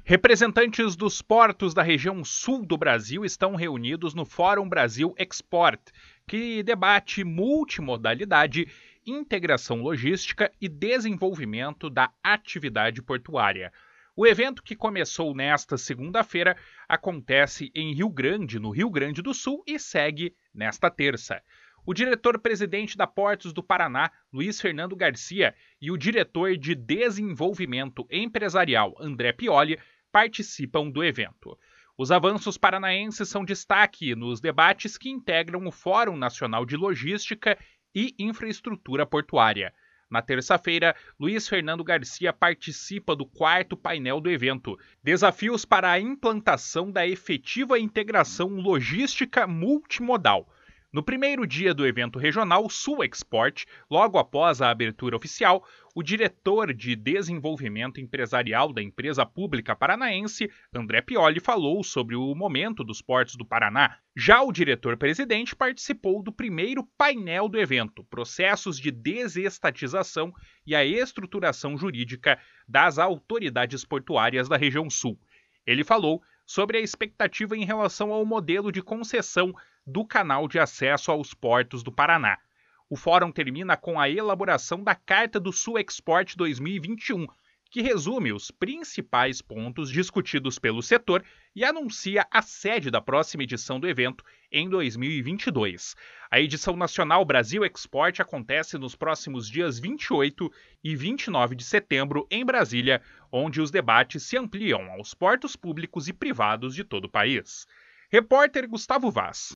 Representantes dos portos da região sul do Brasil estão reunidos no Fórum Brasil Export, que debate multimodalidade, integração logística e desenvolvimento da atividade portuária. O evento, que começou nesta segunda-feira, acontece em Rio Grande, no Rio Grande do Sul, e segue nesta terça. O diretor-presidente da Portos do Paraná, Luiz Fernando Garcia, e o diretor de Desenvolvimento Empresarial, André Pioli, participam do evento. Os avanços paranaenses são destaque nos debates que integram o Fórum Nacional de Logística e Infraestrutura Portuária. Na terça-feira, Luiz Fernando Garcia participa do quarto painel do evento, Desafios para a implantação da efetiva integração logística multimodal. No primeiro dia do evento regional Sul Export, logo após a abertura oficial, o diretor de Desenvolvimento Empresarial da empresa pública paranaense, André Pioli, falou sobre o momento dos portos do Paraná. Já o diretor-presidente participou do primeiro painel do evento, Processos de Desestatização e a Estruturação Jurídica das Autoridades Portuárias da região Sul. Ele falou sobre a expectativa em relação ao modelo de concessão do canal de acesso aos portos do Paraná. O fórum termina com a elaboração da Carta do Sul Export 2021, que resume os principais pontos discutidos pelo setor e anuncia a sede da próxima edição do evento em 2022. A edição nacional Brasil Export acontece nos próximos dias 28 e 29 de setembro em Brasília, onde os debates se ampliam aos portos públicos e privados de todo o país. Repórter Gustavo Vaz.